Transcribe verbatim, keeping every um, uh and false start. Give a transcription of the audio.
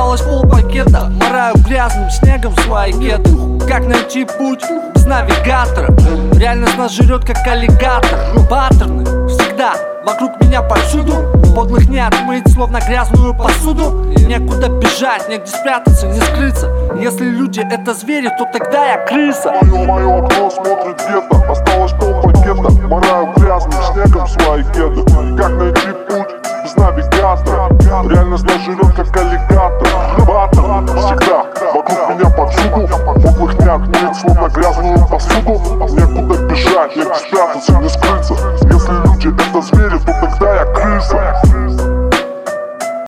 Осталось полпакета, мораю грязным снегом свои кеды. Как найти путь без навигатора? Реальность нас жрет, как аллигатор. Паттерны всегда вокруг меня повсюду. Подлых не отмыть, словно грязную посуду. Некуда бежать, негде спрятаться, не скрыться. Если люди это звери, то тогда я крыса. Мое, мое окно смотрит где-то. Осталось полпакета, мораю грязным снегом свои кеды. Как найти путь без навигатора? Реальность нас жрет, как аллигатор. Паттерн всегда вокруг меня повсюду. Подлых не отмыть, словно грязную посуду. Некуда бежать, негде спрятаться, не скрыться.